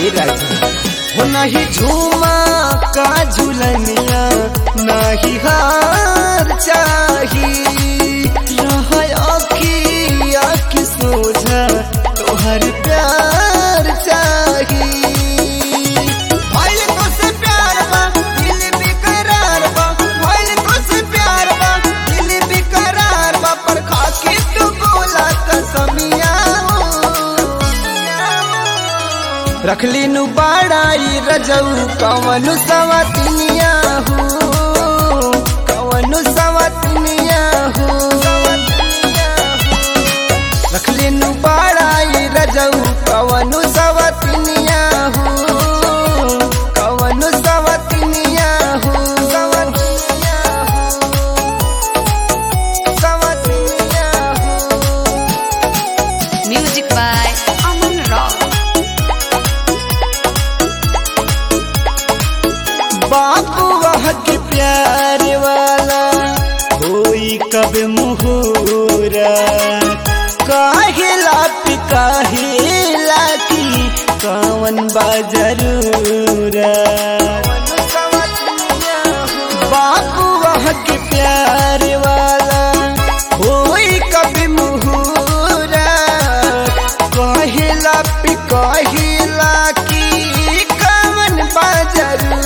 राजा हो नहीं झूमा का झूलनिया नहीं हार चाही रहा आखी सोझा तोहर प्यार चाही भइल तोसे प्यार बा दिल बेकरार बा भइल तोसे प्यार बा दिल बेकरार बा पर खाके तू बोला कसमिया रखली नु बाड़ाई रजऊ कवनु सवतिनिया हो कवनु सवतिनिया हो रखली नु बाड़ाई रजऊ कवनु सवतिनिया हो कवनु सवतिनिया हो सवतिनिया हो Music by Aman Rock. बापू वह के प्यार वाला होई कब मुहूरा काहेला पिकाहेला की कवन बाजरूरा बापू वह के प्यार वाला होई कब मुहूरा काहेला पिकाहेला की कवन बाजरूरा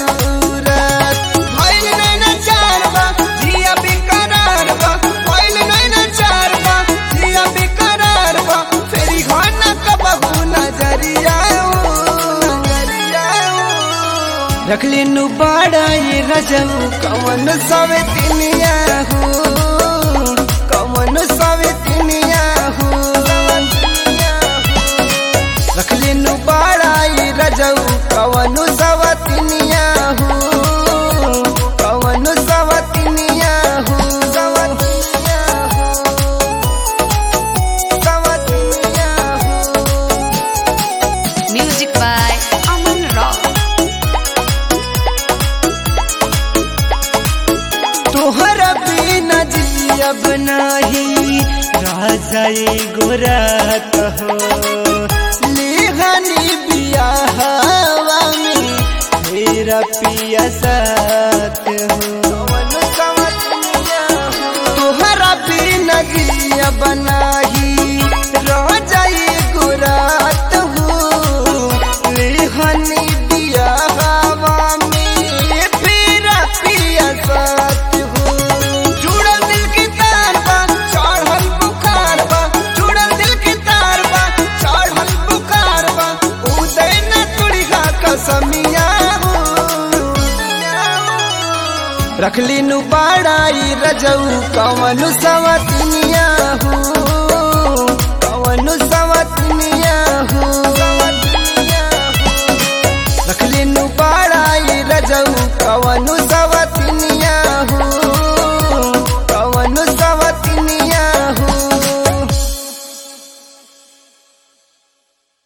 रखली नु बाड़ाई रजऊ कवन सवतिनिया हो कवन सवतिनिया हो रखली नु बाड़ाई रजऊ कवन सवतिनिया हो कवन सवतिनिया हो सवतिनिया हो Music by Aman Rock. तोहरा बिना जियब नाही राजा गोरात हो लेहानी बियाहवा में मेरा पिया साथ हो तोहरा बिना जियब नाही राजा गोरात हो लेहानी बियाहवा में मेरा पिया साथ रखली नु बाड़ाई रजऊ कवनु सवतिनिया